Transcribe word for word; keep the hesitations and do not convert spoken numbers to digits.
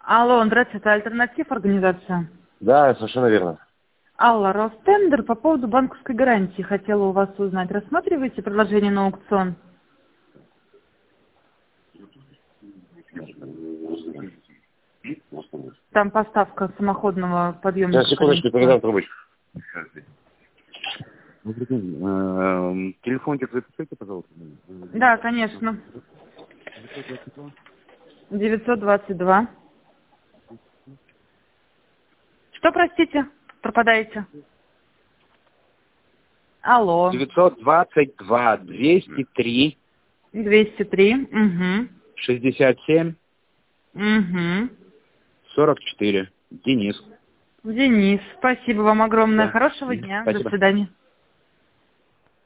Алло, здравствуйте, это Альтернатив организация? Да, совершенно верно. Алла, Ростендер, по поводу банковской гарантии хотела у вас узнать. Рассматриваете предложение на аукцион? Там поставка самоходного подъемника. Сейчас, секундочку, передам трубочку. Телефончик запишите, пожалуйста. Да, конечно. девятьсот двадцать два. Что, простите, пропадаете? Алло. девятьсот двадцать два двести три двести три. Угу. шестьдесят семь Угу. сорок четыре. Денис. Денис, спасибо вам огромное. Да. Хорошего дня. Спасибо. До свидания.